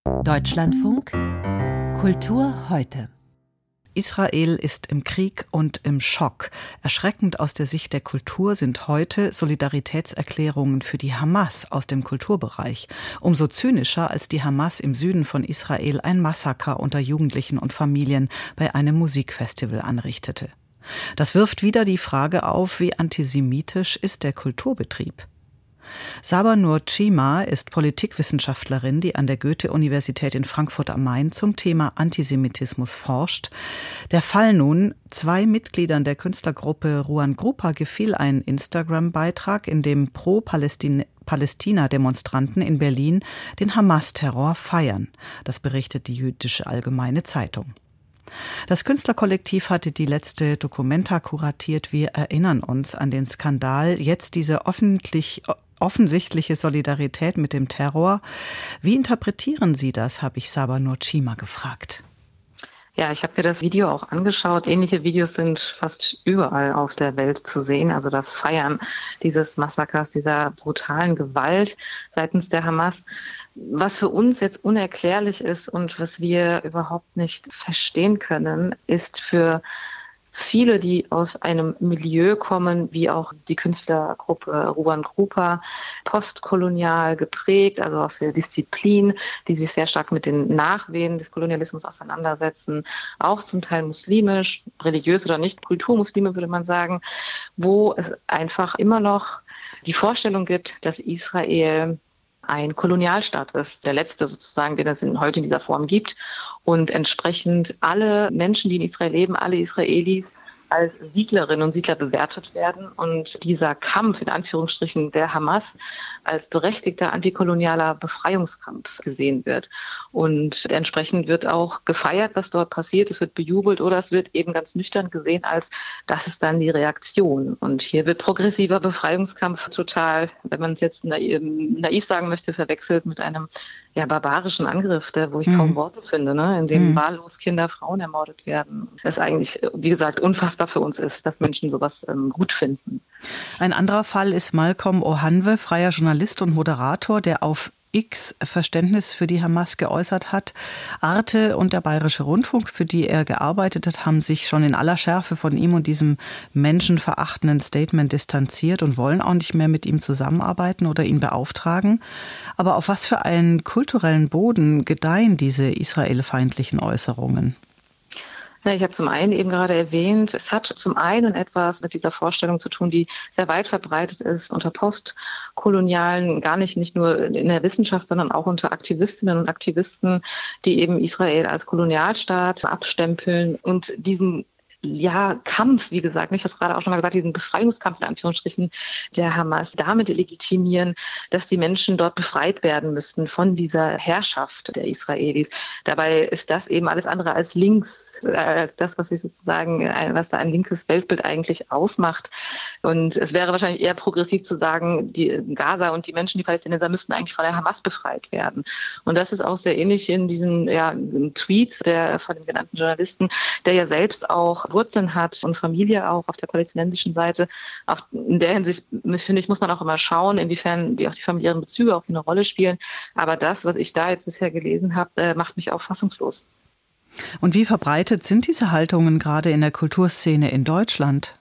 Deutschlandfunk Kultur heute. Israel ist im Krieg und im Schock. Erschreckend aus der Sicht der Kultur sind heute Solidaritätserklärungen für die Hamas aus dem Kulturbereich. Umso zynischer, als die Hamas im Süden von Israel ein Massaker unter Jugendlichen und Familien bei einem Musikfestival anrichtete. Das wirft wieder die Frage auf, wie antisemitisch ist der Kulturbetrieb? Saba Nur Chima ist Politikwissenschaftlerin, die an der Goethe-Universität in Frankfurt am Main zum Thema Antisemitismus forscht. Der Fall nun: 2 Mitgliedern der Künstlergruppe Ruan Grupa gefiel ein Instagram-Beitrag, in dem Pro-Palästina-Demonstranten in Berlin den Hamas-Terror feiern. Das berichtet die Jüdische Allgemeine Zeitung. Das Künstlerkollektiv hatte die letzte Documenta kuratiert. Wir erinnern uns an den Skandal. Jetzt diese offensichtliche Solidarität mit dem Terror. Wie interpretieren Sie das, habe ich Saba Nur Chima gefragt. Ja, ich habe mir das Video auch angeschaut. Ähnliche Videos sind fast überall auf der Welt zu sehen. Also das Feiern dieses Massakers, dieser brutalen Gewalt seitens der Hamas. Was für uns jetzt unerklärlich ist und was wir überhaupt nicht verstehen können, ist für viele, die aus einem Milieu kommen, wie auch die Künstlergruppe Ruan Grupa, postkolonial geprägt, also aus der Disziplin, die sich sehr stark mit den Nachwehen des Kolonialismus auseinandersetzen, auch zum Teil muslimisch, religiös oder nicht, Kulturmuslime würde man sagen, wo es einfach immer noch die Vorstellung gibt, dass Israel ein Kolonialstaat ist, der letzte sozusagen, den es heute in dieser Form gibt. Und entsprechend alle Menschen, die in Israel leben, alle Israelis, als Siedlerinnen und Siedler bewertet werden und dieser Kampf in Anführungsstrichen der Hamas als berechtigter antikolonialer Befreiungskampf gesehen wird. Und entsprechend wird auch gefeiert, was dort passiert. Es wird bejubelt oder es wird eben ganz nüchtern gesehen, als das ist dann die Reaktion. Und hier wird progressiver Befreiungskampf total, wenn man es jetzt naiv sagen möchte, verwechselt mit einem barbarischen Angriff, wo ich kaum Worte finde, in dem wahllos Kinder, Frauen ermordet werden. Das eigentlich, wie gesagt, unfassbar für uns ist, dass Menschen sowas gut finden. Ein anderer Fall ist Malcolm Ohanwe, freier Journalist und Moderator, der auf X Verständnis für die Hamas geäußert hat. Arte und der Bayerische Rundfunk, für die er gearbeitet hat, haben sich schon in aller Schärfe von ihm und diesem menschenverachtenden Statement distanziert und wollen auch nicht mehr mit ihm zusammenarbeiten oder ihn beauftragen. Aber auf was für einen kulturellen Boden gedeihen diese israelfeindlichen Äußerungen? Ja, ich habe zum einen eben gerade erwähnt, es hat zum einen etwas mit dieser Vorstellung zu tun, die sehr weit verbreitet ist unter Postkolonialen, nicht nur in der Wissenschaft, sondern auch unter Aktivistinnen und Aktivisten, die eben Israel als Kolonialstaat abstempeln und diesen Kampf, wie gesagt, ich habe es gerade auch schon mal gesagt, diesen Befreiungskampf in Anführungsstrichen der Hamas damit legitimieren, dass die Menschen dort befreit werden müssten von dieser Herrschaft der Israelis. Dabei ist das eben alles andere als links, als das, was was da ein linkes Weltbild eigentlich ausmacht. Und es wäre wahrscheinlich eher progressiv zu sagen, die Gaza und die Menschen, die Palästinenser, müssten eigentlich von der Hamas befreit werden. Und das ist auch sehr ähnlich in diesen Tweets von dem genannten Journalisten, der ja selbst auch Wurzeln hat und Familie auch auf der palästinensischen Seite. Auch in der Hinsicht, finde ich, muss man auch immer schauen, inwiefern die familiären Bezüge auch eine Rolle spielen. Aber das, was ich da jetzt bisher gelesen habe, macht mich auch fassungslos. Und wie verbreitet sind diese Haltungen gerade in der Kulturszene in Deutschland?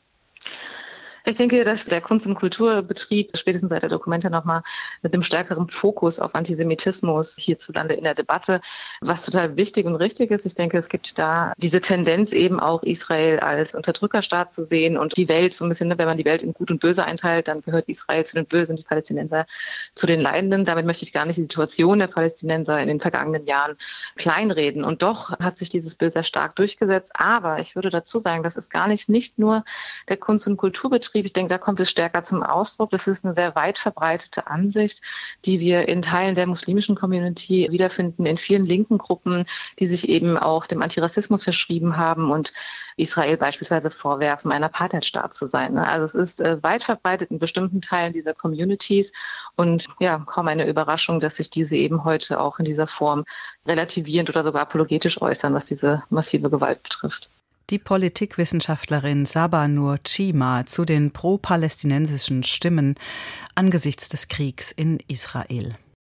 Ich denke, dass der Kunst- und Kulturbetrieb spätestens seit der Documenta nochmal mit einem stärkeren Fokus auf Antisemitismus hierzulande in der Debatte, was total wichtig und richtig ist. Ich denke, es gibt da diese Tendenz eben auch Israel als Unterdrückerstaat zu sehen und die Welt so ein bisschen, wenn man die Welt in Gut und Böse einteilt, dann gehört Israel zu den Bösen, die Palästinenser zu den Leidenden. Damit möchte ich gar nicht die Situation der Palästinenser in den vergangenen Jahren kleinreden. Und doch hat sich dieses Bild sehr stark durchgesetzt. Aber ich würde dazu sagen, das ist nicht nur der Kunst- und Kulturbetrieb. Ich denke, da kommt es stärker zum Ausdruck. Das ist eine sehr weit verbreitete Ansicht, die wir in Teilen der muslimischen Community wiederfinden, in vielen linken Gruppen, die sich eben auch dem Antirassismus verschrieben haben und Israel beispielsweise vorwerfen, ein Apartheidstaat zu sein. Also es ist weit verbreitet in bestimmten Teilen dieser Communities und kaum eine Überraschung, dass sich diese eben heute auch in dieser Form relativierend oder sogar apologetisch äußern, was diese massive Gewalt betrifft. Die Politikwissenschaftlerin Saba Nur Chima zu den pro-palästinensischen Stimmen angesichts des Kriegs in Israel.